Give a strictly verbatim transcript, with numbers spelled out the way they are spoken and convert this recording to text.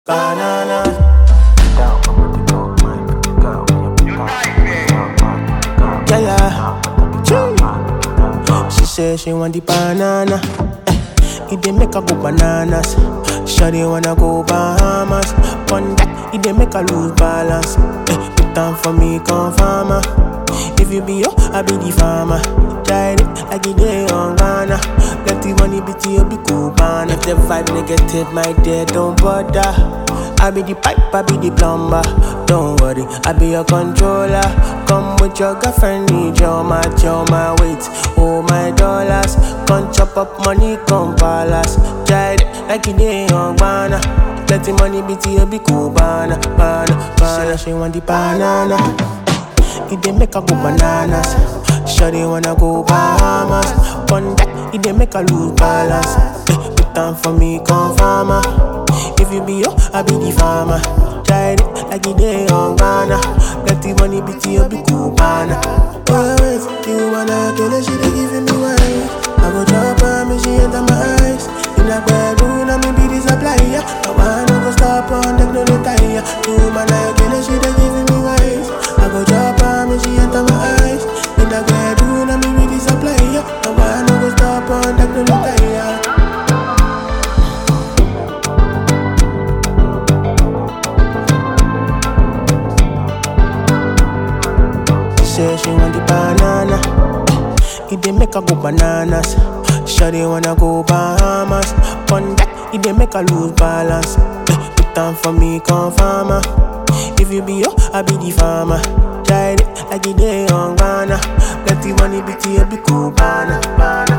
Banana. Yeah, yeah. She say she want the banana. Eh, it dey make her go bananas. Shawty wanna go Bahamas. One that it dey make her lose balance. Eh, put down for me, come farmer. If you be yo, I be the farmer. Try it like it dey on Ghana. Let the money be to you, be cool, man. If the vibe negative, my dear, don't bother. I be the pipe, I be the plumber. Don't worry, I be your controller. Come with your girlfriend, need your match, your my weight, oh my dollars. Come chop up money, come palace. Try it like it dey on Ghana. Let the money be to you, be cool, banana, banana, banana. She want the banana. It dey make her go bananas. Shawty wanna go Bahamas. One that it dey make her lose balance. Eh, put down for me, come farmer. If you be yo, I be the farmer. Try it like it dey on Ghana. Let the money be to you, be cool, banana. Oh, wait, you wanna kill her, she dey giving me wine. I go drop her, me she enter my eyes. In a bedroom, I me be the supplier. I wanna go stop on the no retire. You wanna kill her, she dey giving me wine. I go drop her, me she enter my eyes. In a bedroom, I me be the supplier. I wanna go stop on the no retire. Say she want the banana. It dey make her go bananas. Shawty wanna go Bahamas. One that it dey make her lose balance. Eh, put down for me, come farmer. If you be yo, I be the farmer. Try it like it dey on Ghana. Let the money be to you, be cool, banana.